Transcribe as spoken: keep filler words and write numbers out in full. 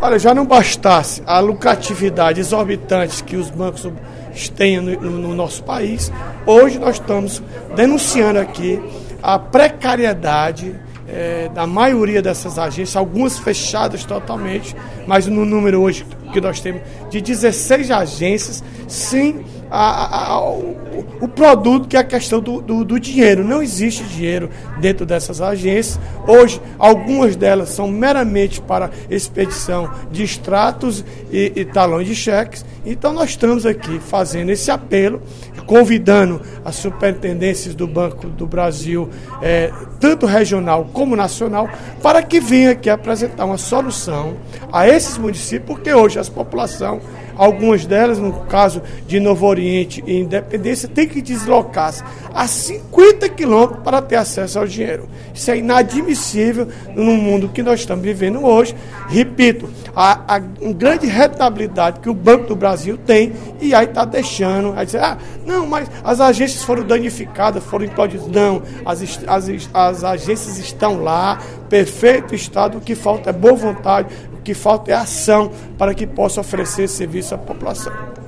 Olha, já não bastasse a lucratividade exorbitante que os bancos têm no, no nosso país, hoje nós estamos denunciando aqui a precariedade é, da maioria dessas agências, algumas fechadas totalmente, mas no número hoje que nós temos de dezesseis agências, sim, a, a, a, o, o produto que é a questão do, do, do dinheiro. Não existe dinheiro dentro dessas agências. Hoje, algumas delas são meramente para expedição de extratos e, e talões de cheques. Então, nós estamos aqui fazendo esse apelo, convidando as superintendências do Banco do Brasil, é, tanto regional como nacional, para que venham aqui apresentar uma solução a esses municípios, porque hoje as populações, algumas delas, no caso de Novo Oriente e Independência, tem que deslocar-se a cinquenta quilômetros para ter acesso ao dinheiro. Isso é inadmissível no mundo que nós estamos vivendo hoje. Repito, a, a grande rentabilidade que o Banco do Brasil tem, e aí está deixando, aí dizer, ah, não, mas as agências foram danificadas, foram implodidas. Não, as, as, as agências estão lá, perfeito estado, o que falta é boa vontade, o que falta é ação para que possa oferecer serviço à população.